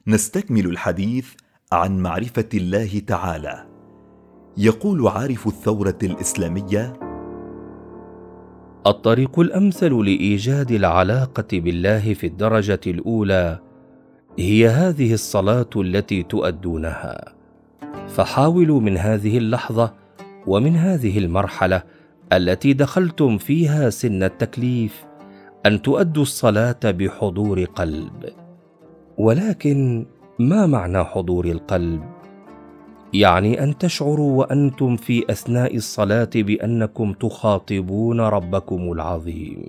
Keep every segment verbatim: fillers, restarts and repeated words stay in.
نستكمل الحديث عن معرفة الله تعالى. يقول عارف الثورة الإسلامية: الطريق الأمثل لإيجاد العلاقة بالله في الدرجة الأولى هي هذه الصلاة التي تؤدونها، فحاولوا من هذه اللحظة ومن هذه المرحلة التي دخلتم فيها سن التكليف أن تؤدوا الصلاة بحضور قلب. ولكن ما معنى حضور القلب؟ يعني أن تشعروا وأنتم في أثناء الصلاة بأنكم تخاطبون ربكم العظيم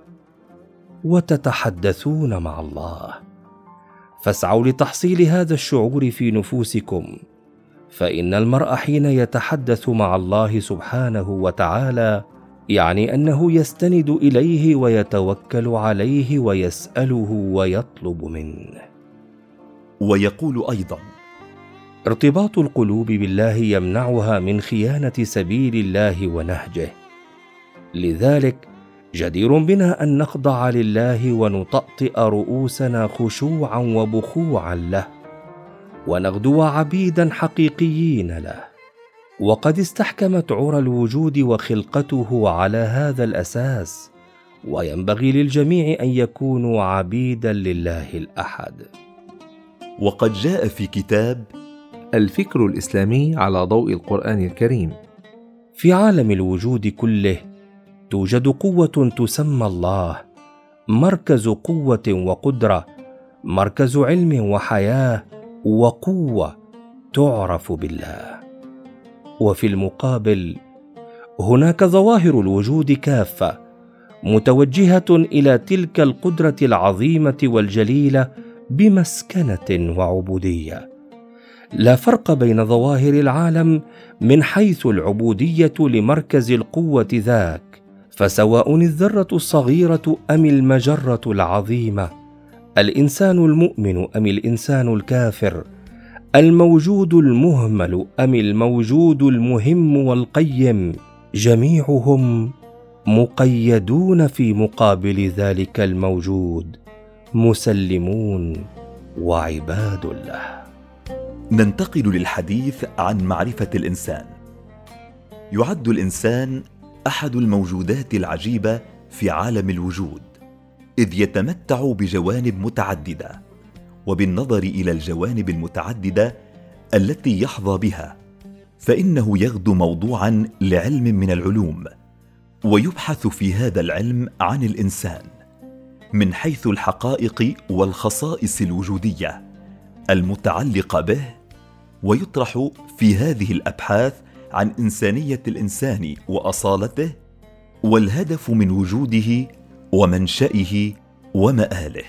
وتتحدثون مع الله، فاسعوا لتحصيل هذا الشعور في نفوسكم، فإن المرء حين يتحدث مع الله سبحانه وتعالى يعني أنه يستند إليه ويتوكل عليه ويسأله ويطلب منه. ويقول أيضا: ارتباط القلوب بالله يمنعها من خيانة سبيل الله ونهجه، لذلك جدير بنا أن نخضع لله ونطأطئ رؤوسنا خشوعا وبخوعا له، ونغدو عبيدا حقيقيين له. وقد استحكمت عرى الوجود وخلقته على هذا الأساس، وينبغي للجميع أن يكونوا عبيدا لله الأحد. وقد جاء في كتاب الفكر الإسلامي على ضوء القرآن الكريم: في عالم الوجود كله توجد قوة تسمى الله، مركز قوة وقدرة، مركز علم وحياة وقوة تعرف بالله. وفي المقابل هناك ظواهر الوجود كافة متوجهة إلى تلك القدرة العظيمة والجليلة بمسكنة وعبودية. لا فرق بين ظواهر العالم من حيث العبودية لمركز القوة ذاك، فسواء الذرة الصغيرة أم المجرة العظيمة، الإنسان المؤمن أم الإنسان الكافر، الموجود المهمل أم الموجود المهم والقيم، جميعهم مقيدون في مقابل ذلك الموجود، مسلمون وعباد له. ننتقل للحديث عن معرفة الإنسان. يعد الإنسان أحد الموجودات العجيبة في عالم الوجود، إذ يتمتع بجوانب متعددة، وبالنظر إلى الجوانب المتعددة التي يحظى بها فإنه يغدو موضوعا لعلم من العلوم، ويبحث في هذا العلم عن الإنسان من حيث الحقائق والخصائص الوجودية المتعلقة به، ويطرح في هذه الأبحاث عن إنسانية الإنسان وأصالته والهدف من وجوده ومنشئه ومآله.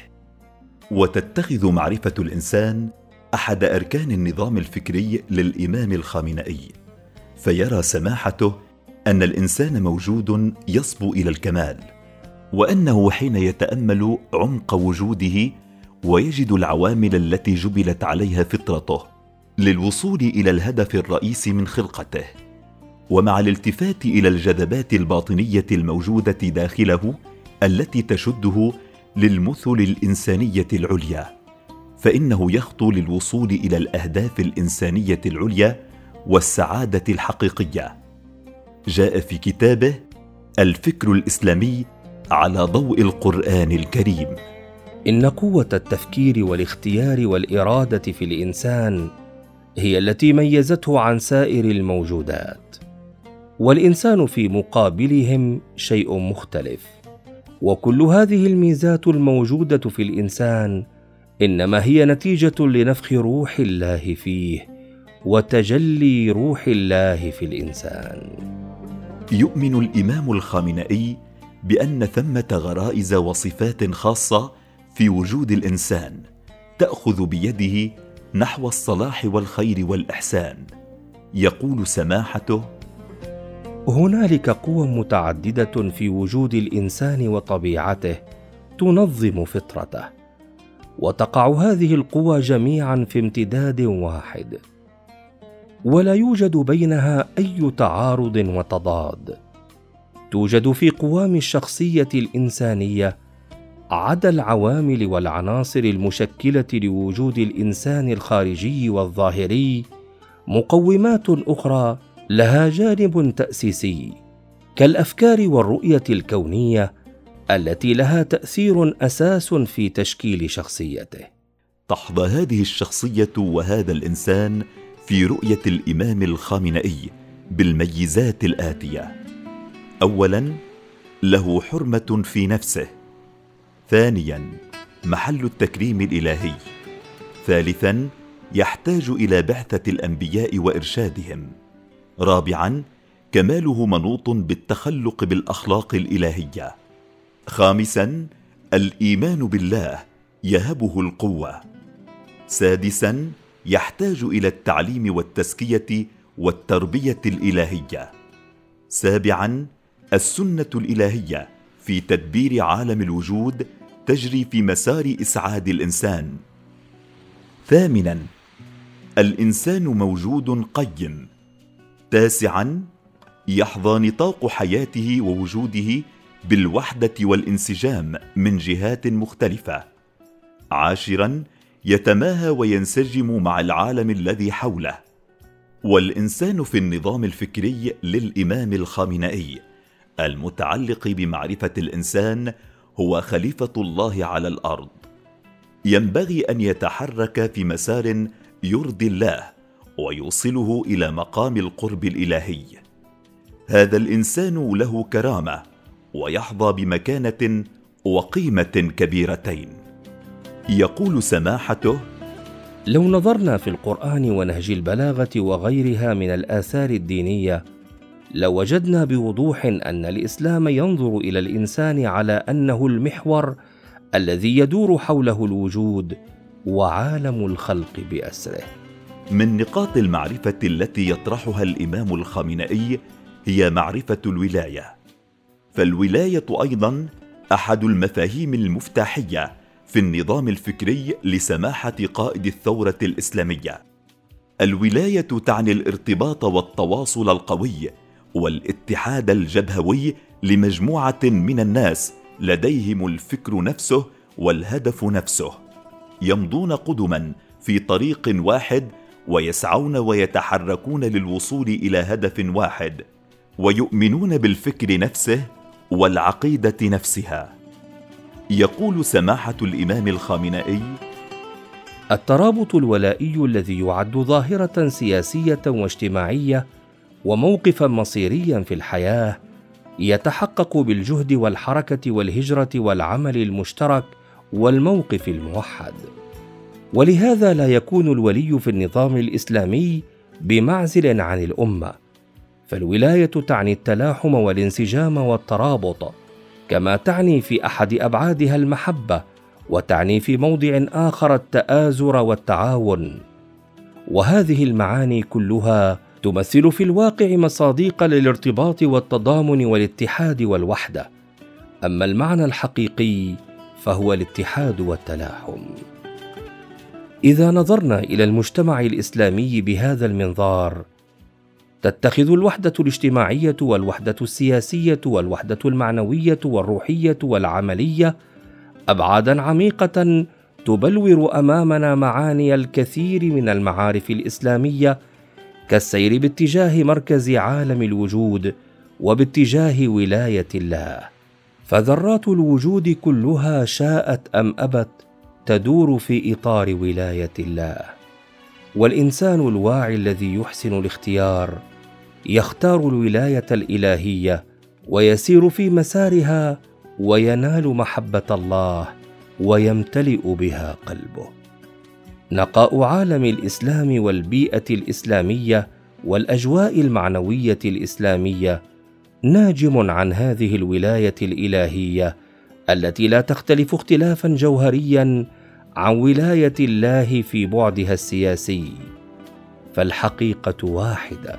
وتتخذ معرفة الإنسان أحد أركان النظام الفكري للإمام الخامنئي، فيرى سماحته أن الإنسان موجود يصبو إلى الكمال، وأنه حين يتأمل عمق وجوده ويجد العوامل التي جبلت عليها فطرته للوصول إلى الهدف الرئيسي من خلقته، ومع الالتفات إلى الجذبات الباطنية الموجودة داخله التي تشده للمثل الإنسانية العليا، فإنه يخطو للوصول إلى الأهداف الإنسانية العليا والسعادة الحقيقية. جاء في كتابه الفكر الإسلامي على ضوء القرآن الكريم: إن قوة التفكير والاختيار والإرادة في الإنسان هي التي ميزته عن سائر الموجودات، والإنسان في مقابلهم شيء مختلف. وكل هذه الميزات الموجودة في الإنسان إنما هي نتيجة لنفخ روح الله فيه وتجلي روح الله في الإنسان. يؤمن الإمام الخامنئي بأن ثمة غرائز وصفات خاصة في وجود الإنسان تأخذ بيده نحو الصلاح والخير والإحسان. يقول سماحته: هنالك قوى متعددة في وجود الإنسان وطبيعته تنظم فطرته، وتقع هذه القوى جميعا في امتداد واحد، ولا يوجد بينها أي تعارض وتضاد. توجد في قوام الشخصية الإنسانية عدا العوامل والعناصر المشكلة لوجود الإنسان الخارجي والظاهري، مقومات أخرى لها جانب تأسيسي، كالأفكار والرؤية الكونية التي لها تأثير أساس في تشكيل شخصيته. تحظى هذه الشخصية وهذا الإنسان في رؤية الإمام الخامنئي بالميزات الآتية: أولاً، له حرمة في نفسه. ثانياً، محل التكريم الإلهي. ثالثاً، يحتاج إلى بعثة الأنبياء وإرشادهم. رابعاً، كماله منوط بالتخلق بالأخلاق الإلهية. خامساً، الإيمان بالله يهبه القوة. سادساً، يحتاج إلى التعليم والتزكية والتربية الإلهية. سابعاً، السنة الإلهية في تدبير عالم الوجود تجري في مسار إسعاد الإنسان. ثامناً، الإنسان موجود قيم. تاسعاً، يحظى نطاق حياته ووجوده بالوحدة والانسجام من جهات مختلفة. عاشراً، يتماهى وينسجم مع العالم الذي حوله. والإنسان في النظام الفكري للإمام الخامنئي المتعلق بمعرفة الإنسان هو خليفة الله على الأرض، ينبغي أن يتحرك في مسار يرضي الله ويوصله إلى مقام القرب الإلهي. هذا الإنسان له كرامة ويحظى بمكانة وقيمة كبيرتين. يقول سماحته: لو نظرنا في القرآن ونهج البلاغة وغيرها من الآثار الدينية، لوجدنا بوضوح أن الإسلام ينظر إلى الإنسان على أنه المحور الذي يدور حوله الوجود وعالم الخلق بأسره. من نقاط المعرفة التي يطرحها الإمام الخامنئي هي معرفة الولاية، فالولاية أيضاً أحد المفاهيم المفتاحية في النظام الفكري لسماحة قائد الثورة الإسلامية. الولاية تعني الارتباط والتواصل القوي والاتحاد الجبهوي لمجموعة من الناس لديهم الفكر نفسه والهدف نفسه، يمضون قدما في طريق واحد ويسعون ويتحركون للوصول إلى هدف واحد، ويؤمنون بالفكر نفسه والعقيدة نفسها. يقول سماحة الإمام الخامنئي: الترابط الولائي الذي يعد ظاهرة سياسية واجتماعية وموقفا مصيريا في الحياة يتحقق بالجهد والحركة والهجرة والعمل المشترك والموقف الموحد. ولهذا لا يكون الولي في النظام الإسلامي بمعزل عن الأمة، فالولاية تعني التلاحم والانسجام والترابط، كما تعني في أحد أبعادها المحبة، وتعني في موضع آخر التآزر والتعاون. وهذه المعاني كلها تمثل في الواقع مصادق للارتباط والتضامن والاتحاد والوحدة، أما المعنى الحقيقي فهو الاتحاد والتلاحم. إذا نظرنا إلى المجتمع الإسلامي بهذا المنظار، تتخذ الوحدة الاجتماعية والوحدة السياسية والوحدة المعنوية والروحية والعملية أبعاداً عميقة تبلور أمامنا معاني الكثير من المعارف الإسلامية، كالسير باتجاه مركز عالم الوجود وباتجاه ولاية الله. فذرات الوجود كلها شاءت أم أبت تدور في إطار ولاية الله، والإنسان الواعي الذي يحسن الاختيار يختار الولاية الإلهية ويسير في مسارها وينال محبة الله ويمتلئ بها قلبه. نقاء عالم الإسلام والبيئة الإسلامية والأجواء المعنوية الإسلامية ناجم عن هذه الولاية الإلهية التي لا تختلف اختلافا جوهريا عن ولاية الله في بعدها السياسي، فالحقيقة واحدة.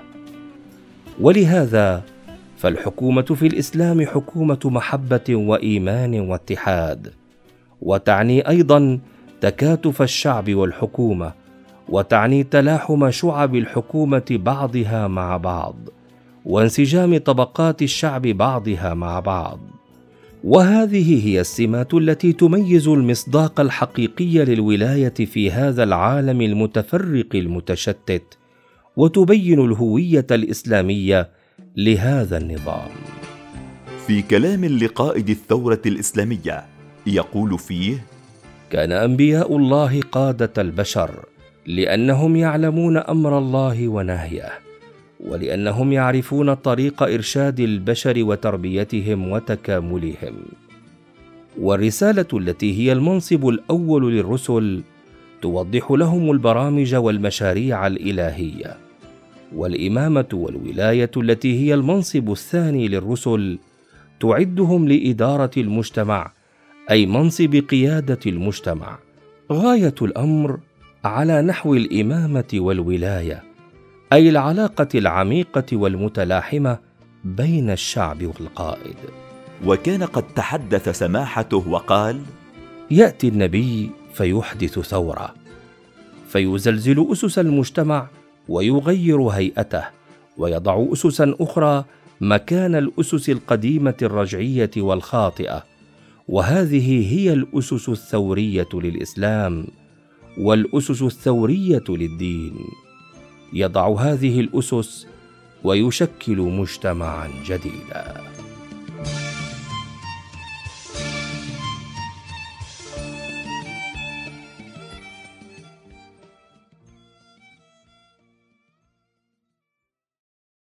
ولهذا فالحكومة في الإسلام حكومة محبة وإيمان واتحاد، وتعني أيضا تكاتف الشعب والحكومة، وتعني تلاحم شعب الحكومة بعضها مع بعض، وانسجام طبقات الشعب بعضها مع بعض. وهذه هي السمات التي تميز المصداق الحقيقي للولاية في هذا العالم المتفرق المتشتت، وتبين الهوية الإسلامية لهذا النظام. في كلام لقائد الثورة الإسلامية يقول فيه: كان أنبياء الله قادة البشر، لأنهم يعلمون أمر الله ونهيه، ولأنهم يعرفون طريق إرشاد البشر وتربيتهم وتكاملهم. والرسالة التي هي المنصب الأول للرسل توضح لهم البرامج والمشاريع الإلهية، والإمامة والولاية التي هي المنصب الثاني للرسل تعدهم لإدارة المجتمع، أي منصب قيادة المجتمع. غاية الأمر على نحو الإمامة والولاية، أي العلاقة العميقة والمتلاحمة بين الشعب والقائد. وكان قد تحدث سماحته وقال: يأتي النبي فيحدث ثورة، فيزلزل أسس المجتمع ويغير هيئته، ويضع أسسا أخرى مكان الأسس القديمة الرجعية والخاطئة، وهذه هي الأسس الثورية للإسلام والأسس الثورية للدين. يضع هذه الأسس ويشكل مجتمعا جديدا.